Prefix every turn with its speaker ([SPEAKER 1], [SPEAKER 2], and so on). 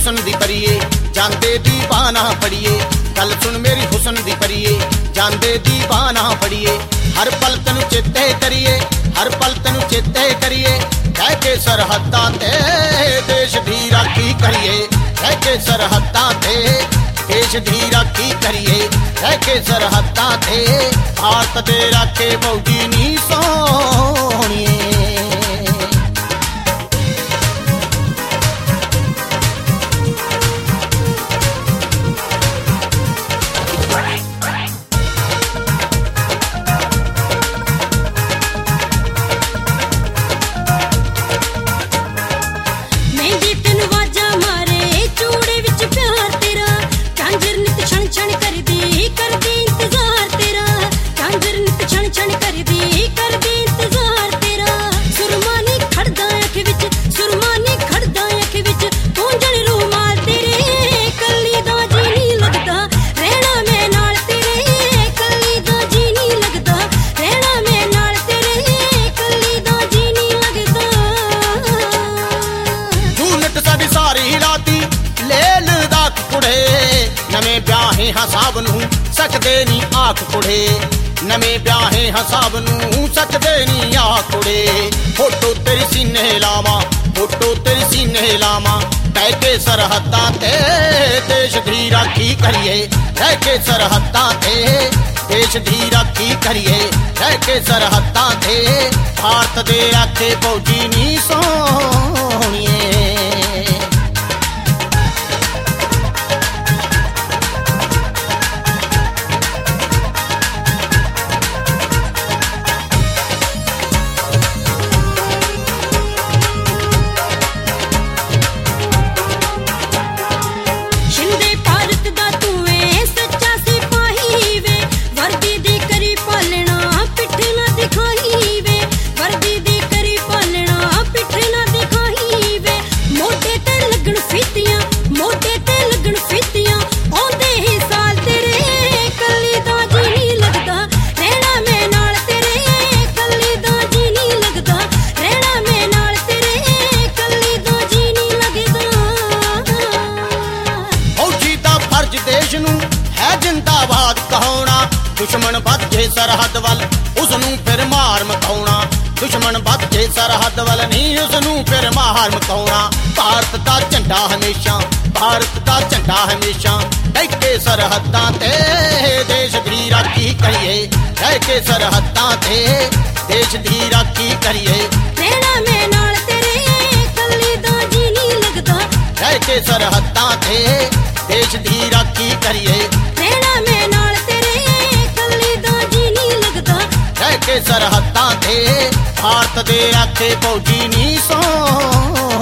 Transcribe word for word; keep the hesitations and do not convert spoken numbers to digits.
[SPEAKER 1] हुसन दी परिए जांदे दीवाना पड़िए। गल सुन मेरी हुसन दी परिए जांदे दीवाना पड़िए। हर पल तैनू चेते करिए हर पल तैनू चेते करिए। कह के सरहदां ते देश दी राखी करिए कह के सरहदां ते देश दी राखी करिए। कह के सरहदां ते भारत दे राखे फौजी नी सोहणिए। नਵੇਂ ब्याहे हाँ साब नूं सकदे नी आख कुड़े नਵੇਂ ब्याहे हाँ साब नूं सकदे नी आख कुड़े। फोटो तेरी सीने लावां फोटो तेरी सीने लावां कह के सरहदां ते देश दी राखी करिए। कह के सरहदां ते देश दी राखी करिए। कह के सरहदां ते भारत दे राखे फौजी नी सोहणिए। जिंदाबाद कहाउणा दुश्मन बध जे सरहद वल उसनू फिर मार मकाउणा। दुश्मन बध जे सरहद वल नहीं उसनू फिर मार मकाउणा। भारत दा झंडा हमेशा भारत दा झंडा हमेशा कह के सरहदां ते देश दी राखी करिए। कह के सरहदां ते देश दी राखी करिए।
[SPEAKER 2] रहना मैं नाल तेरे कल्ली दा जी नहीं लगदा।
[SPEAKER 1] कह के सरहदां ते देश दी राखी करिए।
[SPEAKER 2] रहना मैं नाल तेरे कल्ली दा जी नहीं लगदा।
[SPEAKER 1] कह के सरहदां ते भारत दे राखे फौजी नी सो